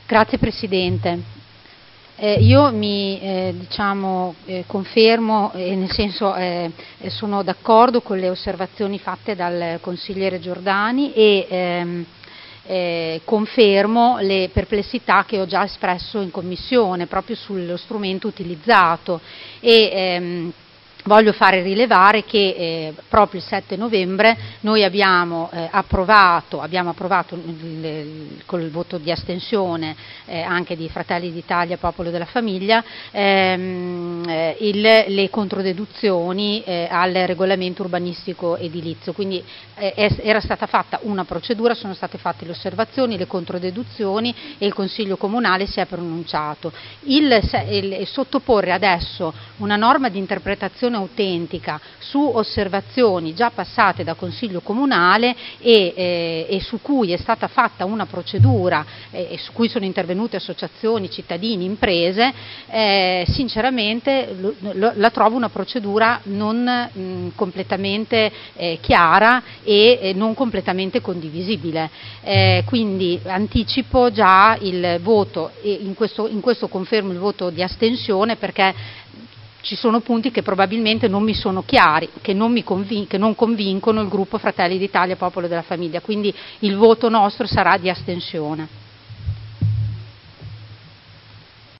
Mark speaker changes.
Speaker 1: Grazie Presidente. Io mi confermo, nel senso sono d'accordo con le osservazioni fatte dal consigliere Giordani e confermo le perplessità che ho già espresso in Commissione proprio sullo strumento utilizzato e voglio fare rilevare che proprio il 7 novembre noi abbiamo approvato col voto di astensione anche di Fratelli d'Italia, Popolo della Famiglia, le controdeduzioni al regolamento urbanistico edilizio, quindi era stata fatta una procedura, sono state fatte le osservazioni, le controdeduzioni e il Consiglio Comunale si è pronunciato. Sottoporre adesso una norma di interpretazione autentica su osservazioni già passate da Consiglio Comunale e su cui è stata fatta una procedura e su cui sono intervenute associazioni, cittadini, imprese, sinceramente la trovo una procedura non completamente chiara e non completamente condivisibile. Quindi anticipo già il voto e in questo confermo il voto di astensione, perché ci sono punti che probabilmente non mi sono chiari, che non convincono il gruppo Fratelli d'Italia Popolo della Famiglia, quindi il voto nostro sarà di astensione.